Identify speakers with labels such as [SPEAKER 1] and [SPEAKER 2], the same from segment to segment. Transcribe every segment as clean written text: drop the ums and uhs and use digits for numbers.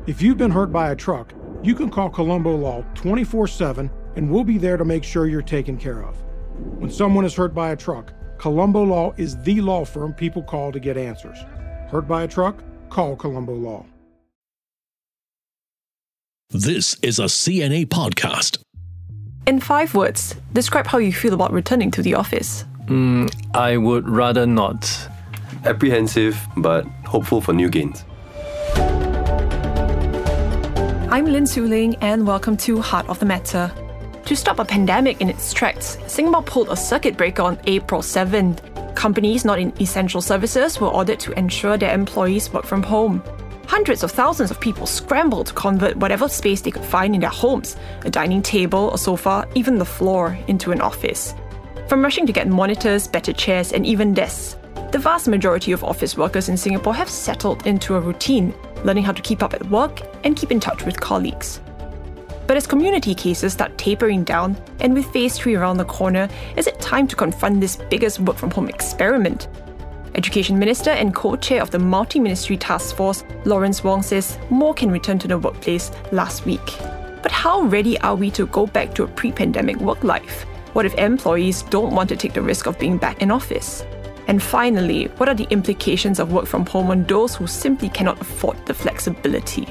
[SPEAKER 1] If you've been hurt by a truck, you can call Colombo Law 24/7 and we'll be there to make sure you're taken care of. When someone is hurt by a truck, Colombo Law is the law firm people call to get answers. Hurt by a truck? Call Colombo Law.
[SPEAKER 2] This is a CNA podcast.
[SPEAKER 3] In 5 words, describe how you feel about returning to the office.
[SPEAKER 4] I would rather not.
[SPEAKER 5] Apprehensive, but hopeful for new gains.
[SPEAKER 3] I'm Lin Su Ling and welcome to Heart of the Matter. To stop a pandemic in its tracks, Singapore pulled a circuit breaker on April 7th. Companies not in essential services were ordered to ensure their employees work from home. Hundreds of thousands of people scrambled to convert whatever space they could find in their homes, a dining table, a sofa, even the floor, into an office. From rushing to get monitors, better chairs, and even desks, the vast majority of office workers in Singapore have settled into a routine, learning how to keep up at work and keep in touch with colleagues. But as community cases start tapering down, and with phase 3 around the corner, is it time to confront this biggest work-from-home experiment? Education Minister and co-chair of the Multi-Ministry Task Force, Lawrence Wong, says more can return to the workplace last week. But how ready are we to go back to a pre-pandemic work life? What if employees don't want to take the risk of being back in office? And finally, what are the implications of work from home on those who simply cannot afford the flexibility?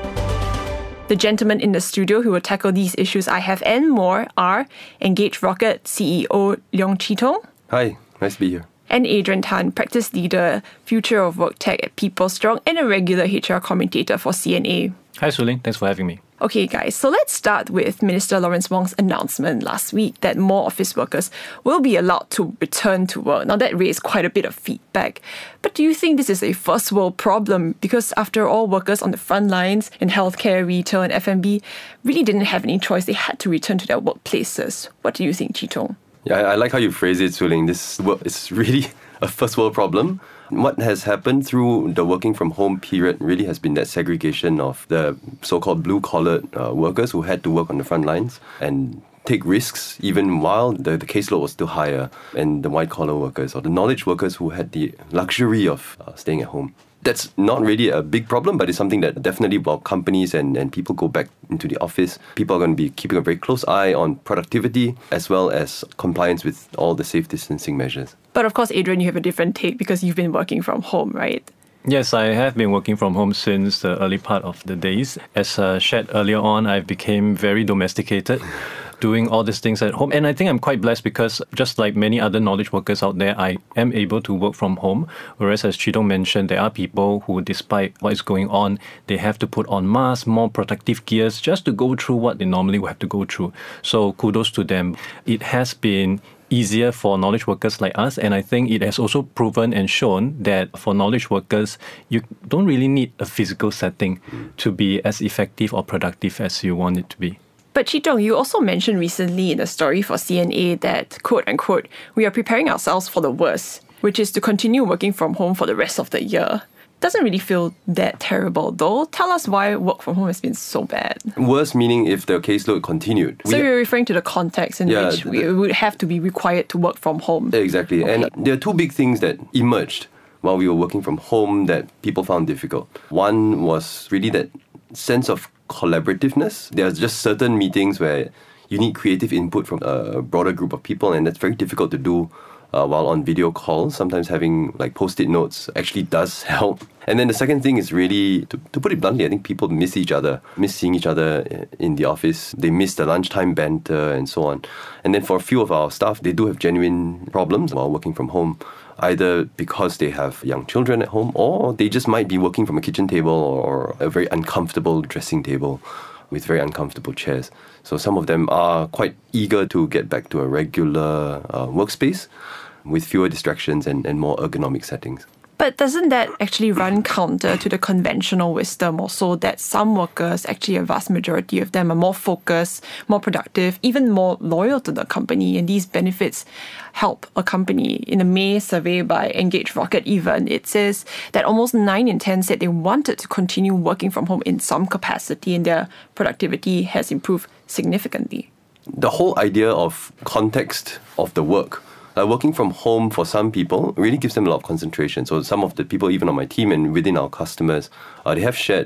[SPEAKER 3] The gentlemen in the studio who will tackle these issues I have and more are Engage Rocket CEO Leong Chee Tong.
[SPEAKER 5] Hi, nice to be here.
[SPEAKER 3] And Adrian Tan, Practice Leader, Future of Work Tech at PeopleStrong and a regular HR commentator for CNA.
[SPEAKER 4] Hi, Su Ling. Thanks for having me.
[SPEAKER 3] Okay, guys, so let's start with Minister Lawrence Wong's announcement last week that more office workers will be allowed to return to work. Now, that raised quite a bit of feedback. But do you think this is a first world problem? Because after all, workers on the front lines in healthcare, retail and F&B really didn't have any choice. They had to return to their workplaces. What do you think, Chee Tong?
[SPEAKER 5] Yeah, I like how you phrase it, Su Ling. This is really a first world problem. What has happened through the working from home period really has been that segregation of the so-called blue-collared workers who had to work on the front lines and take risks even while the caseload was still higher, and the white-collar workers or the knowledge workers who had the luxury of staying at home. That's not really a big problem, but it's something that definitely while companies and people go back into the office, people are going to be keeping a very close eye on productivity as well as compliance with all the safe distancing measures.
[SPEAKER 3] But of course, Adrian, you have a different take because you've been working from home, right?
[SPEAKER 4] Yes, I have been working from home since the early part of the days. As shared earlier on, I became very domesticated, doing all these things at home. And I think I'm quite blessed because just like many other knowledge workers out there, I am able to work from home. Whereas as Chee Tong mentioned, there are people who, despite what is going on, they have to put on masks, more protective gears, just to go through what they normally would have to go through. So kudos to them. It has been easier for knowledge workers like us, and I think it has also proven and shown that for knowledge workers, you don't really need a physical setting to be as effective or productive as you want it to be.
[SPEAKER 3] But Chee Tong, you also mentioned recently in a story for CNA that, quote unquote, we are preparing ourselves for the worst, which is to continue working from home for the rest of the year. Doesn't really feel that terrible though. Tell us why work from home has been so bad.
[SPEAKER 5] Worse meaning if the caseload continued.
[SPEAKER 3] So you're referring to the context in which we would have to be required to work from home.
[SPEAKER 5] Exactly.
[SPEAKER 3] Okay.
[SPEAKER 5] And there are two big things that emerged while we were working from home that people found difficult. One was really that sense of collaborativeness. There's just certain meetings where you need creative input from a broader group of people, and that's very difficult to do while on video calls. Sometimes having like post-it notes actually does help. And then the second thing is really, to put it bluntly, I think people miss each other, miss seeing each other in the office. They miss the lunchtime banter and so on. And then for a few of our staff, they do have genuine problems while working from home, either because they have young children at home or they just might be working from a kitchen table or a very uncomfortable dressing table with very uncomfortable chairs. So some of them are quite eager to get back to a regular workspace with fewer distractions and more ergonomic settings.
[SPEAKER 3] But doesn't that actually run counter to the conventional wisdom also that some workers, actually a vast majority of them, are more focused, more productive, even more loyal to the company, and these benefits help a company? In a May survey by Engage Rocket even, it says that almost 9 in 10 said they wanted to continue working from home in some capacity and their productivity has improved significantly.
[SPEAKER 5] The whole idea of context of the work, working from home for some people really gives them a lot of concentration. So some of the people, even on my team and within our customers, they have shared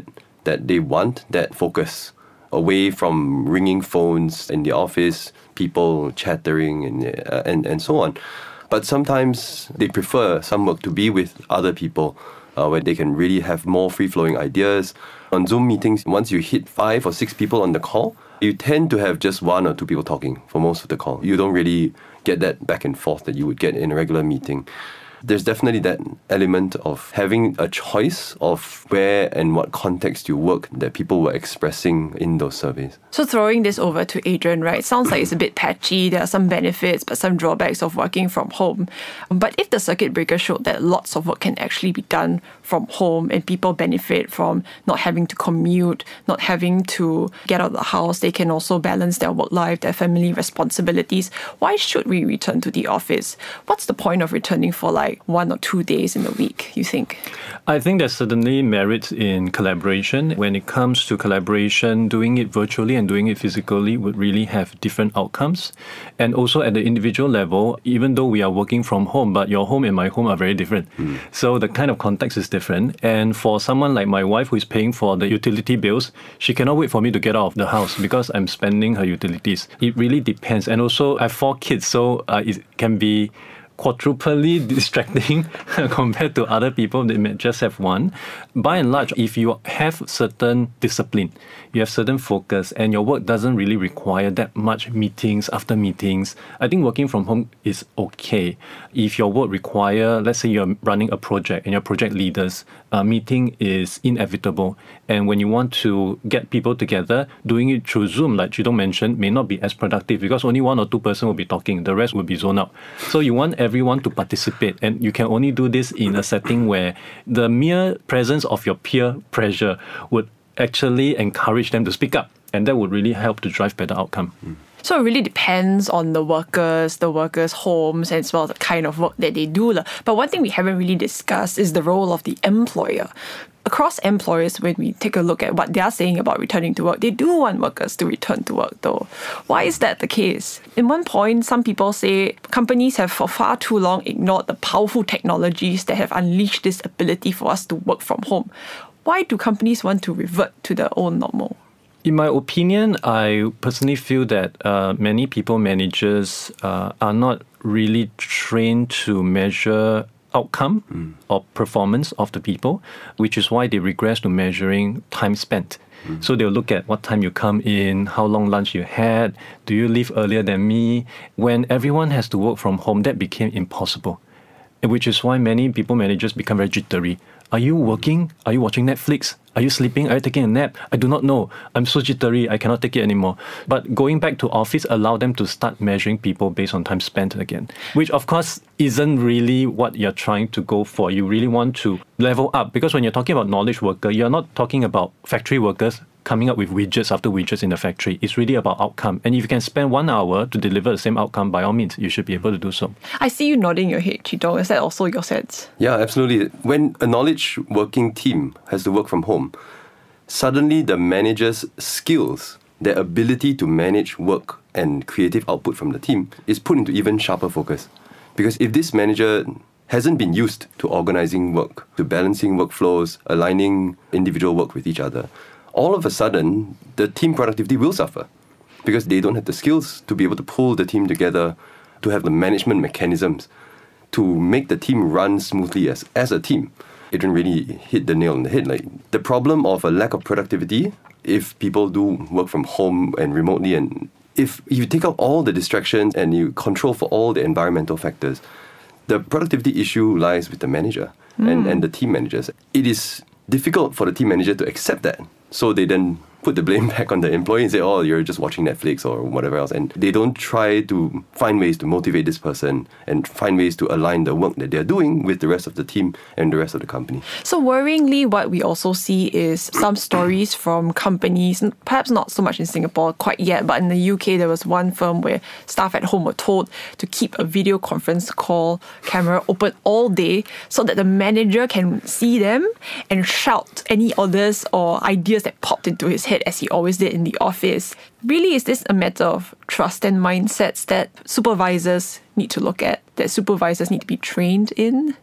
[SPEAKER 5] that they want that focus away from ringing phones in the office, people chattering and so on. But sometimes they prefer some work to be with other people where they can really have more free-flowing ideas. On Zoom meetings, once you hit 5 or 6 people on the call, you tend to have just 1 or 2 people talking for most of the call. You don't really get that back and forth that you would get in a regular meeting. There's definitely that element of having a choice of where and what context you work that people were expressing in those surveys.
[SPEAKER 3] So throwing this over to Adrian, right? Sounds like it's a bit patchy. There are some benefits, but some drawbacks of working from home. But if the circuit breaker showed that lots of work can actually be done from home and people benefit from not having to commute, not having to get out of the house, they can also balance their work life, their family responsibilities. Why should we return to the office? What's the point of returning for 1 or 2 days in a week, you think?
[SPEAKER 4] I think there's certainly merit in collaboration. When it comes to collaboration, doing it virtually and doing it physically would really have different outcomes. And also at the individual level, even though we are working from home, but your home and my home are very different. So the kind of context is different. And for someone like my wife who is paying for the utility bills, she cannot wait for me to get out of the house because I'm spending her utilities. It really depends. And also I have 4 kids, so it can be quadruply distracting compared to other people that may just have 1. By and large, if you have certain discipline, you have certain focus, and your work doesn't really require that much meetings after meetings, I think working from home is okay. If your work require, let's say you're running a project and your project leaders, meeting is inevitable. And when you want to get people together, doing it through Zoom, like Chee-Tong mentioned, may not be as productive because only 1 or 2 person will be talking. The rest will be zoned out. So you want everyone to participate, and you can only do this in a setting where the mere presence of your peer pressure would actually encourage them to speak up, and that would really help to drive better outcome.
[SPEAKER 3] So it really depends on the workers' homes, and as well as the kind of work that they do. But one thing we haven't really discussed is the role of the employer. Across employers, when we take a look at what they are saying about returning to work, they do want workers to return to work though. Why is that the case? In one point, some people say companies have for far too long ignored the powerful technologies that have unleashed this ability for us to work from home. Why do companies want to revert to their old normal?
[SPEAKER 4] In my opinion, I personally feel that many people managers are not really trained to measure outcome or performance of the people, which is why they regress to measuring time spent. So they'll look at what time you come in, how long lunch you had, do you leave earlier than me? When everyone has to work from home, that became impossible, which is why many people managers become very jittery. Are you working? Are you watching Netflix? Are you sleeping? Are you taking a nap? I do not know. I'm so jittery. I cannot take it anymore. But going back to office allowed them to start measuring people based on time spent again, which of course isn't really what you're trying to go for. You really want to level up, because when you're talking about knowledge worker, you're not talking about factory workers coming up with widgets after widgets in the factory. It's really about outcome. And if you can spend 1 hour to deliver the same outcome, by all means, you should be able to do so.
[SPEAKER 3] I see you nodding your head, Chee-Tong. Is that also your sense?
[SPEAKER 5] Yeah, absolutely. When a knowledge working team has to work from home, suddenly the manager's skills, their ability to manage work and creative output from the team is put into even sharper focus. Because if this manager hasn't been used to organizing work, to balancing workflows, aligning individual work with each other, all of a sudden, the team productivity will suffer because they don't have the skills to be able to pull the team together, to have the management mechanisms to make the team run smoothly as a team. Adrian really hit the nail on the head. Like the problem of a lack of productivity, if people do work from home and remotely, and if you take out all the distractions and you control for all the environmental factors, the productivity issue lies with the manager and the team managers. It is difficult for the team manager to accept that. So they then put the blame back on the employee and say, oh, you're just watching Netflix or whatever else. And they don't try to find ways to motivate this person and find ways to align the work that they're doing with the rest of the team and the rest of the company.
[SPEAKER 3] So worryingly, what we also see is some stories from companies, perhaps not so much in Singapore quite yet, but in the UK, there was one firm where staff at home were told to keep a video conference call camera open all day so that the manager can see them and shout any orders or ideas that popped into his head, as he always did in the office. Really, is this a matter of trust and mindsets that supervisors need to look at, that supervisors need to be trained in?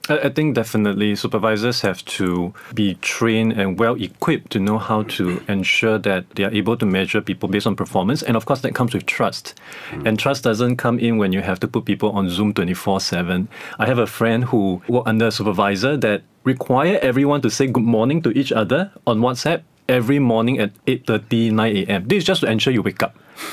[SPEAKER 4] I think definitely supervisors have to be trained and well equipped to know how to ensure that they are able to measure people based on performance. And of course, that comes with trust. And trust doesn't come in when you have to put people on Zoom 24/7. I have a friend who worked under a supervisor that require everyone to say good morning to each other on WhatsApp every morning at 8:30, 9 a.m. This is just to ensure you wake up.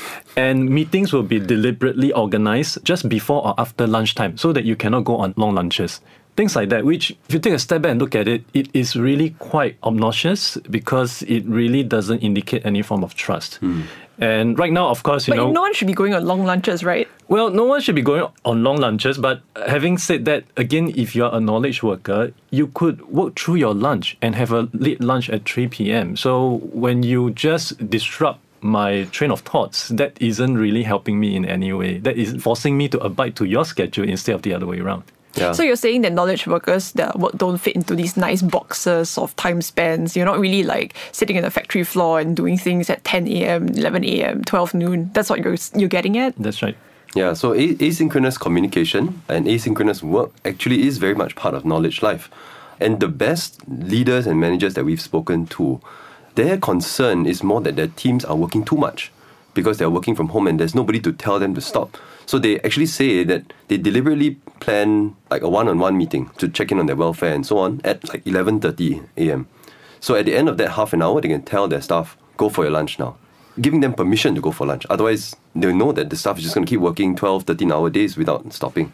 [SPEAKER 4] And meetings will be deliberately organized just before or after lunchtime so that you cannot go on long lunches. Things like that, which if you take a step back and look at it, it is really quite obnoxious because it really doesn't indicate any form of trust. And right now, of course,
[SPEAKER 3] But no one should be going on long lunches, right?
[SPEAKER 4] Well, no one should be going on long lunches, but having said that, again, if you're a knowledge worker, you could work through your lunch and have a late lunch at 3 p.m. So when you just disrupt my train of thoughts, that isn't really helping me in any way. That is forcing me to abide to your schedule instead of the other way around.
[SPEAKER 5] Yeah.
[SPEAKER 3] So you're saying that knowledge workers, their work don't fit into these nice boxes of time spans. You're not really like sitting in the factory floor and doing things at 10 a.m., 11 a.m., 12 noon. That's what you're getting at?
[SPEAKER 4] That's right.
[SPEAKER 5] Yeah, so asynchronous communication and asynchronous work actually is very much part of knowledge life. And the best leaders and managers that we've spoken to, their concern is more that their teams are working too much because they're working from home and there's nobody to tell them to stop. So they actually say that they deliberately plan like a one-on-one meeting to check in on their welfare and so on at like 11:30 a.m. So at the end of that half an hour, they can tell their staff, go for your lunch now, giving them permission to go for lunch. Otherwise, they'll know that the staff is just going to keep working 12, 13-hour days without stopping.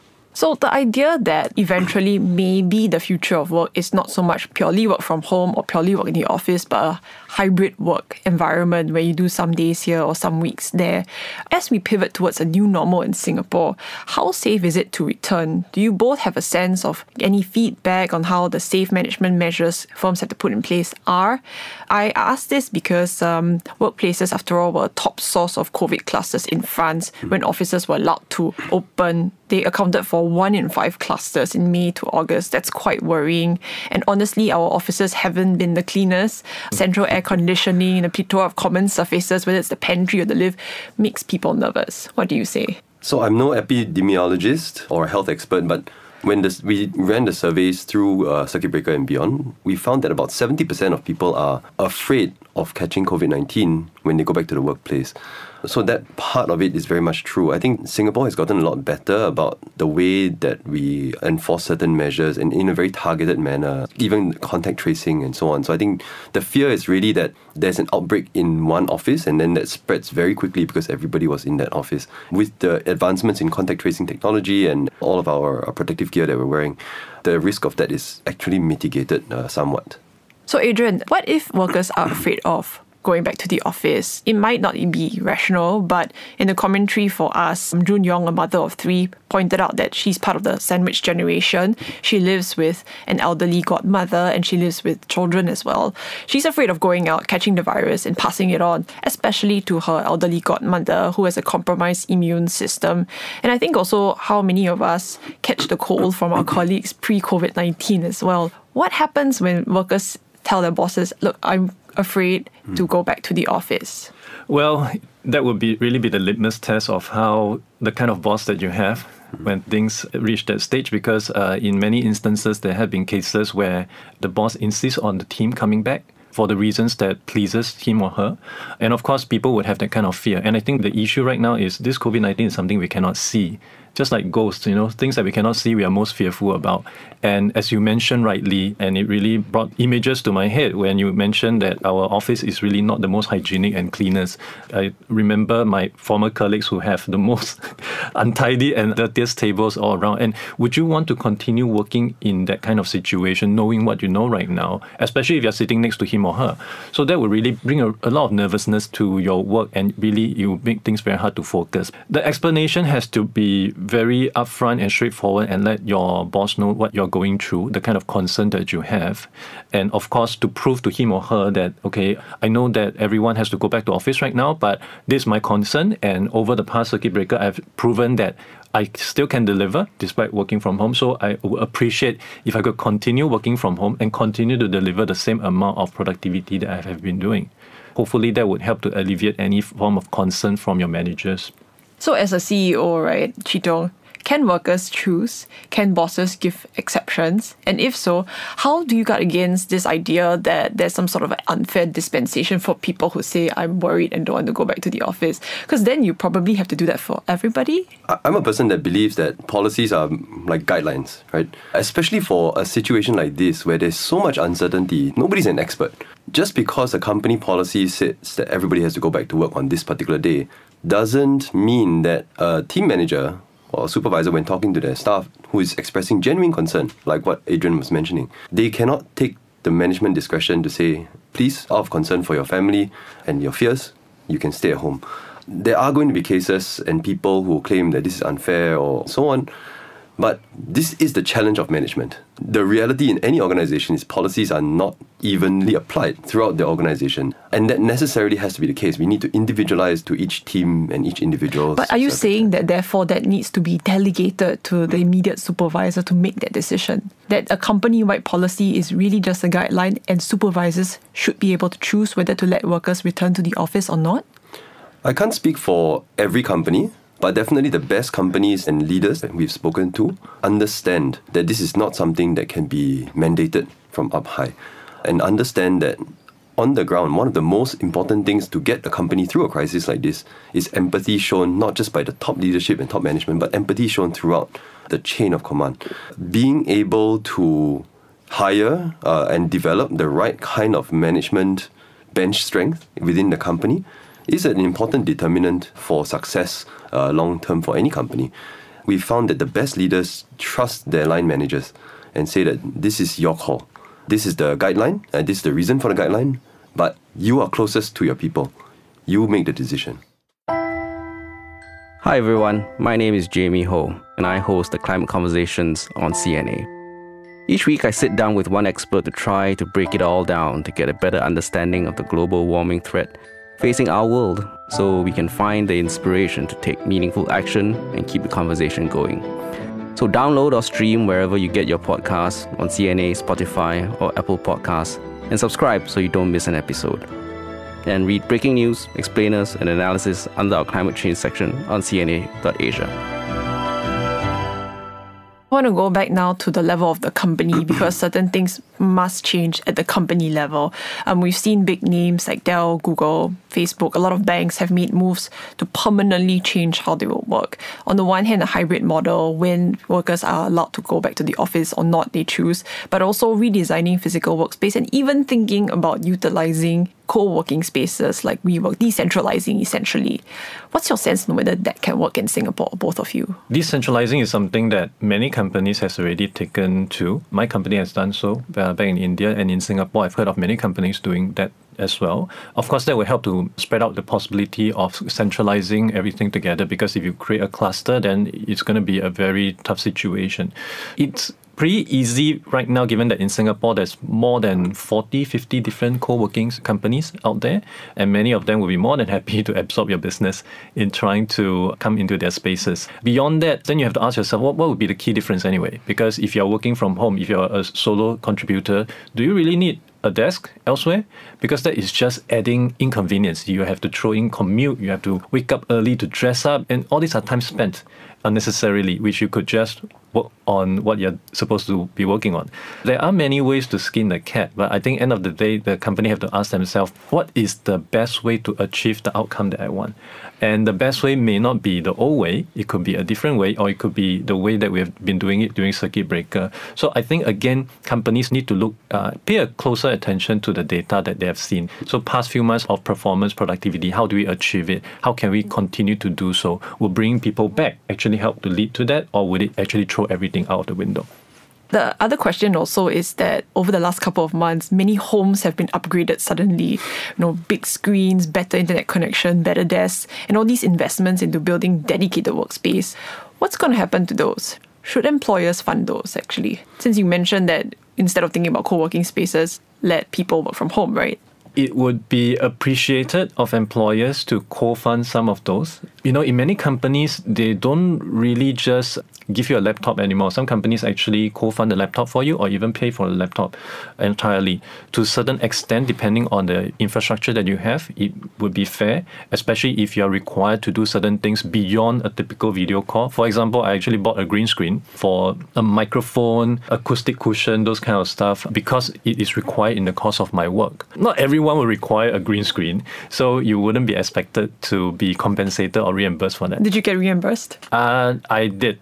[SPEAKER 3] So the idea that eventually maybe the future of work is not so much purely work from home or purely work in the office, but a hybrid work environment where you do some days here or some weeks there. As we pivot towards a new normal in Singapore, how safe is it to return? Do you both have a sense of any feedback on how the safe management measures firms have to put in place are? I ask this because workplaces, after all, were a top source of COVID clusters in France when offices were allowed to open. They accounted for 1 in 5 clusters in May to August. That's quite worrying. And honestly, our offices haven't been the cleanest. Central air conditioning, a plethora of common surfaces, whether it's the pantry or the lift, makes people nervous. What do you say?
[SPEAKER 5] So I'm no epidemiologist or health expert, but when we ran the surveys through Circuit Breaker and beyond, we found that about 70% of people are afraid of catching COVID-19 when they go back to the workplace. So that part of it is very much true. I think Singapore has gotten a lot better about the way that we enforce certain measures and in a very targeted manner, even contact tracing and so on. So I think the fear is really that there's an outbreak in one office and then that spreads very quickly because everybody was in that office. With the advancements in contact tracing technology and all of our protective gear that we're wearing, the risk of that is actually mitigated somewhat.
[SPEAKER 3] So Adrian, what if workers are afraid of going back to the office? It might not be rational, but in the commentary for us, Jun Yong, a mother of 3, pointed out that she's part of the sandwich generation. She lives with an elderly godmother and she lives with children as well. She's afraid of going out, catching the virus and passing it on, especially to her elderly godmother who has a compromised immune system. And I think also how many of us catch the cold from our colleagues pre-COVID-19 as well. What happens when workers tell their bosses, look, I'm afraid to go back to the office?
[SPEAKER 4] Well, that would really be the litmus test of how the kind of boss that you have when things reach that stage, because in many instances there have been cases where the boss insists on the team coming back for the reasons that pleases him or her. And of course, people would have that kind of fear. And I think the issue right now is this COVID-19 is something we cannot see. Just like ghosts, things that we cannot see, we are most fearful about. And as you mentioned rightly, and it really brought images to my head when you mentioned that our office is really not the most hygienic and cleanest. I remember my former colleagues who have the most untidy and dirtiest tables all around. And would you want to continue working in that kind of situation, knowing what you know right now, especially if you're sitting next to him or her? So that would really bring a lot of nervousness to your work, and really you make things very hard to focus. The explanation has to be very upfront and straightforward and let your boss know what you're going through, the kind of concern that you have. And of course, to prove to him or her that, okay, I know that everyone has to go back to office right now, but this is my concern. And over the past circuit breaker, I've proven that I still can deliver despite working from home. So I would appreciate if I could continue working from home and continue to deliver the same amount of productivity that I have been doing. Hopefully that would help to alleviate any form of concern from your managers.
[SPEAKER 3] So as a CEO, right, Chee Tong, Can workers choose? Can bosses give exceptions? And if so, how do you guard against this idea that there's some sort of unfair dispensation for people who say, I'm worried and don't want to go back to the office? Because then you probably have to do that for everybody.
[SPEAKER 5] I'm a person that believes that policies are like guidelines, right? Especially for a situation like this where there's so much uncertainty, nobody's an expert. Just because a company policy says that everybody has to go back to work on this particular day doesn't mean that a team manager or a supervisor, when talking to their staff who is expressing genuine concern, like what Adrian was mentioning, they cannot take the management discretion to say, please, out of concern for your family and your fears, you can stay at home. There are going to be cases and people who claim that this is unfair or so on. But this is the challenge of management. The reality in any organization is policies are not evenly applied throughout the organization. And that necessarily has to be the case. We need to individualize to each team and each individual.
[SPEAKER 3] But are you saying that therefore that needs to be delegated to the immediate supervisor to make that decision? That a company-wide policy is really just a guideline and supervisors should be able to choose whether to let workers return to the office or not?
[SPEAKER 5] I can't speak for every company. But definitely the best companies and leaders that we've spoken to understand that this is not something that can be mandated from up high, and understand that on the ground, one of the most important things to get a company through a crisis like this is empathy shown not just by the top leadership and top management, but empathy shown throughout the chain of command. Being able to hire and develop the right kind of management bench strength within the company is an important determinant for success long term for any company. We found that the best leaders trust their line managers and say that this is your call. This is the guideline and this is the reason for the guideline, but you are closest to your people. You make the decision.
[SPEAKER 6] Hi everyone, my name is Jamie Ho and I host the Climate Conversations on CNA. Each week I sit down with one expert to try to break it all down to get a better understanding of the global warming threat facing our world, so we can find the inspiration to take meaningful action and keep the conversation going. So download or stream wherever you get your podcasts on CNA, Spotify or Apple Podcasts, and subscribe so you don't miss an episode. And read breaking news, explainers and analysis under our climate change section on cna.asia.
[SPEAKER 3] I want to go back now to the level of the company because certain things must change at the company level. We've seen big names like Dell, Google, Facebook, a lot of banks have made moves to permanently change how they will work. On the one hand, a hybrid model when workers are allowed to go back to the office or not, they choose, but also redesigning physical workspace and even thinking about utilizing co-working spaces like WeWork, decentralizing essentially. What's your sense on whether that can work in Singapore, both of you?
[SPEAKER 4] Decentralizing is something that many companies has already taken to. My company has done so back in India, and in Singapore, I've heard of many companies doing that as well. Of course, that will help to spread out the possibility of centralizing everything together, because if you create a cluster, then it's going to be a very tough situation. It's pretty easy right now, given that in Singapore there's more than 40, 50 different co-working companies out there, and many of them will be more than happy to absorb your business in trying to come into their spaces. Beyond that, then you have to ask yourself, what would be the key difference anyway? Because if you're working from home, if you're a solo contributor, do you really need a desk elsewhere? Because that is just adding inconvenience. You have to throw in commute, you have to wake up early to dress up, and all these are time spent unnecessarily, which you could just work on what you're supposed to be working on. There are many ways to skin the cat, but I think end of the day, the company have to ask themselves, what is the best way to achieve the outcome that I want? And the best way may not be the old way, it could be a different way, or it could be the way that we have been doing it during circuit breaker. So I think, again, companies need to pay a closer attention to the data that they have seen. So past few months of performance, productivity, how do we achieve it? How can we continue to do so? Will bringing people back actually help to lead to that, or would it actually throw everything out of the window?
[SPEAKER 3] The other question also is that over the last couple of months, many homes have been upgraded suddenly. Big screens, better internet connection, better desks, and all these investments into building dedicated workspace. What's going to happen to those? Should employers fund those, actually? Since you mentioned that instead of thinking about co-working spaces, let people work from home, right?
[SPEAKER 4] It would be appreciated of employers to co-fund some of those. In many companies, they don't really just give you a laptop anymore. Some companies actually co-fund the laptop for you or even pay for the laptop entirely. To a certain extent, depending on the infrastructure that you have, it would be fair, especially if you are required to do certain things beyond a typical video call. For example, I actually bought a green screen for a microphone, acoustic cushion, those kind of stuff, because it is required in the course of my work. Not everyone will require a green screen, so you wouldn't be expected to be compensated or reimbursed for that.
[SPEAKER 3] Did you get reimbursed?
[SPEAKER 4] I did.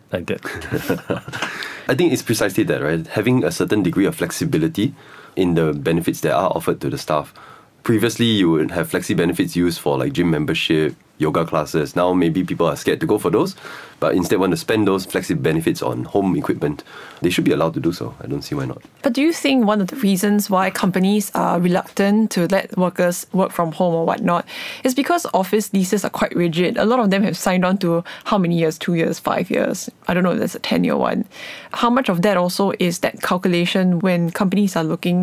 [SPEAKER 5] I think it's precisely that, right? Having a certain degree of flexibility in the benefits that are offered to the staff. Previously, you would have flexi benefits used for like gym membership, yoga classes. Now maybe people are scared to go for those, but instead want to spend those flexi benefits on home equipment. They should be allowed to do so. I don't see why not.
[SPEAKER 3] But do you think one of the reasons why companies are reluctant to let workers work from home or whatnot is because office leases are quite rigid? A lot of them have signed on to how many years? 2 years, 5 years? I don't know if there's a 10-year one. How much of that also is that calculation when companies are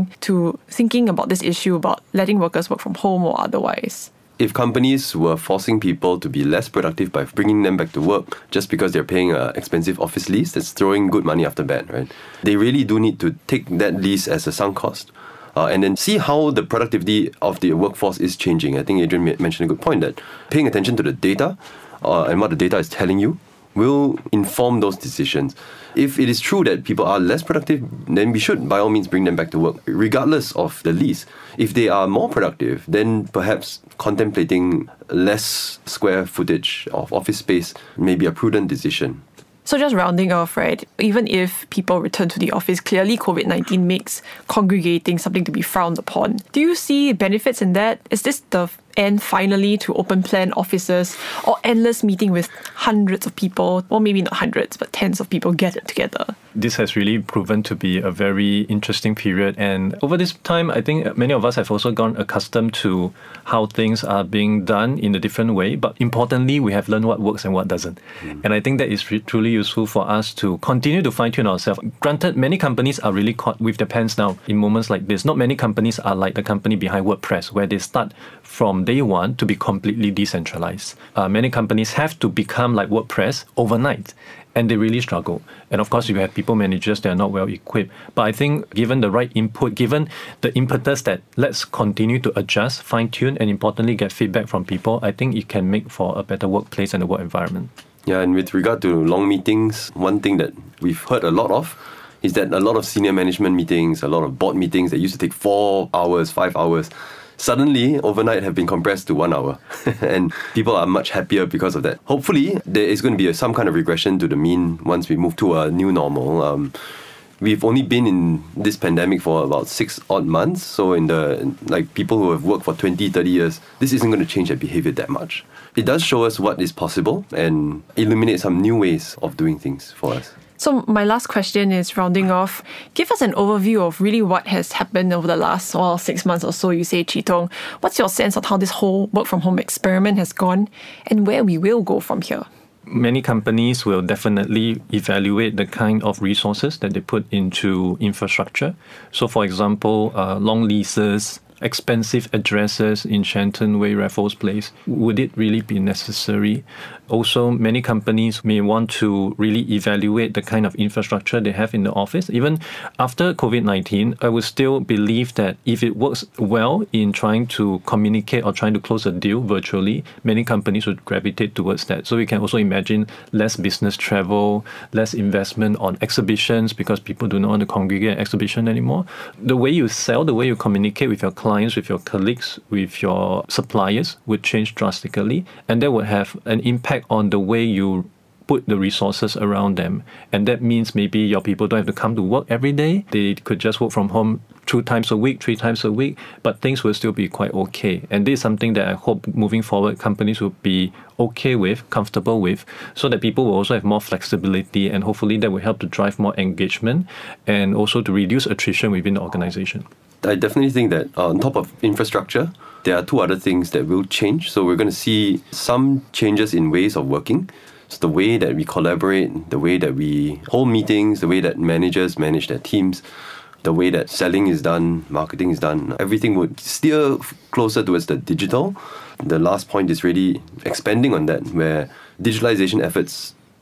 [SPEAKER 3] thinking about this issue about letting workers work from home or otherwise?
[SPEAKER 5] If companies were forcing people to be less productive by bringing them back to work just because they're paying an expensive office lease, that's throwing good money after bad, right? They really do need to take that lease as a sunk cost and then see how the productivity of the workforce is changing. I think Adrian mentioned a good point that paying attention to the data and what the data is telling you will inform those decisions. If it is true that people are less productive, then we should, by all means, bring them back to work, regardless of the lease. If they are more productive, then perhaps contemplating less square footage of office space may be a prudent decision.
[SPEAKER 3] So just rounding off, right, even if people return to the office, clearly COVID-19 makes congregating something to be frowned upon. Do you see benefits in that? Is this the end finally to open plan offices or endless meeting with hundreds of people, or maybe not hundreds, but tens of people gathered together?
[SPEAKER 4] This has really proven to be a very interesting period. And over this time, I think many of us have also gone accustomed to how things are being done in a different way. But importantly, we have learned what works and what doesn't. And I think that is truly useful for us to continue to fine-tune ourselves. Granted, many companies are really caught with their pants down in moments like this. Not many companies are like the company behind WordPress, where they start from day one to be completely decentralized. Many companies have to become like WordPress overnight, and they really struggle. And of course, you have people managers that are not well equipped. But I think given the right input, given the impetus that let's continue to adjust, fine-tune, and importantly get feedback from people, I think it can make for a better workplace and a work environment.
[SPEAKER 5] Yeah, and with regard to long meetings, one thing that we've heard a lot of is that a lot of senior management meetings, a lot of board meetings that used to take 4 hours, 5 hours, suddenly overnight have been compressed to 1 hour. And people are much happier because of that. Hopefully, there is going to be some kind of regression to the mean once we move to a new normal. We've only been in this pandemic for about 6 odd months. So people who have worked for 20, 30 years, this isn't going to change their behavior that much. It does show us what is possible and illuminate some new ways of doing things for us.
[SPEAKER 3] So my last question is rounding off. Give us an overview of really what has happened over the last 6 months or so, you say, Chee Tong. What's your sense of how this whole work from home experiment has gone and where we will go from here?
[SPEAKER 4] Many companies will definitely evaluate the kind of resources that they put into infrastructure. So for example, long leases, expensive addresses in Shenton Way, Raffles Place. Would it really be necessary? Also, many companies may want to really evaluate the kind of infrastructure they have in the office. Even after COVID-19, I would still believe that if it works well in trying to communicate or trying to close a deal virtually, many companies would gravitate towards that. So we can also imagine less business travel, less investment on exhibitions because people do not want to congregate at exhibition anymore. The way you sell, the way you communicate with your clients, with your colleagues, with your suppliers would change drastically, and that would have an impact on the way you put the resources around them. And that means maybe your people don't have to come to work every day. They could just work from home 2 times a week, 3 times a week, but things will still be quite okay. And this is something that I hope moving forward companies will be okay with, comfortable with, so that people will also have more flexibility, and hopefully that will help to drive more engagement and also to reduce attrition within the organization.
[SPEAKER 5] I definitely think that on top of infrastructure, there are 2 other things that will change. So we're going to see some changes in ways of working. So the way that we collaborate, the way that we hold meetings, the way that managers manage their teams, the way that selling is done, marketing is done, everything would steer closer towards the digital. The last point is really expanding on that, where digitalization efforts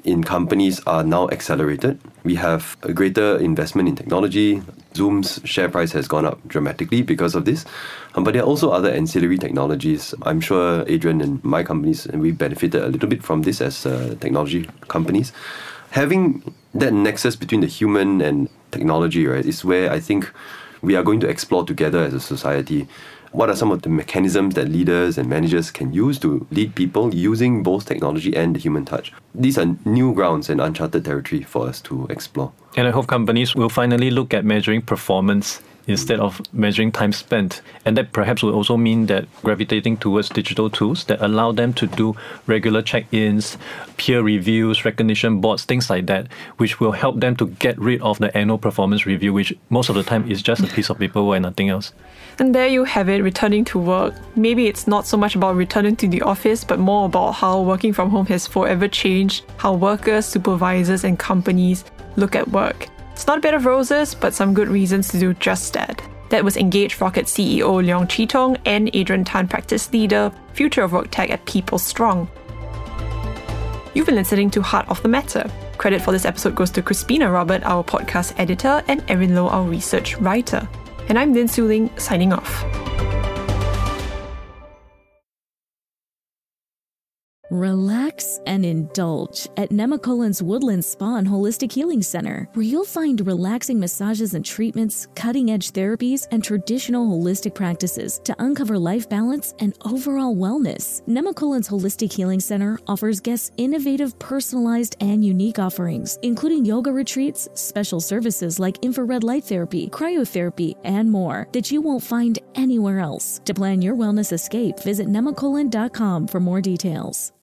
[SPEAKER 5] in companies are now accelerated. We have a greater investment in technology. Zoom's share price has gone up dramatically because of this. But there are also other ancillary technologies. I'm sure Adrian and my companies, and we benefited a little bit from this as technology companies. Having that nexus between the human and technology, right, is where I think we are going to explore together as a society. What are some of the mechanisms that leaders and managers can use to lead people using both technology and the human touch? These are new grounds and uncharted territory for us to explore.
[SPEAKER 4] And I hope companies will finally look at measuring performance instead of measuring time spent. And that perhaps will also mean that gravitating towards digital tools that allow them to do regular check-ins, peer reviews, recognition boards, things like that, which will help them to get rid of the annual performance review, which most of the time is just a piece of paperwork and nothing else.
[SPEAKER 3] And there you have it, returning to work. Maybe it's not so much about returning to the office, but more about how working from home has forever changed how workers, supervisors, and companies look at work. It's not a bed of roses, but some good reasons to do just that. That was Engage Rocket CEO Leong Chee Tong and Adrian Tan, Practice Leader, Future of Work Tech at PeopleStrong. You've been listening to Heart of the Matter. Credit for this episode goes to Crispina Robert, our podcast editor, and Erin Low, our research writer. And I'm Lin Su Ling, signing off.
[SPEAKER 7] Relax and indulge at Nemacolin's Woodland Spa and Holistic Healing Center, where you'll find relaxing massages and treatments, cutting-edge therapies, and traditional holistic practices to uncover life balance and overall wellness. Nemacolin's Holistic Healing Center offers guests innovative, personalized, and unique offerings, including yoga retreats, special services like infrared light therapy, cryotherapy, and more that you won't find anywhere else. To plan your wellness escape, visit nemacolin.com for more details.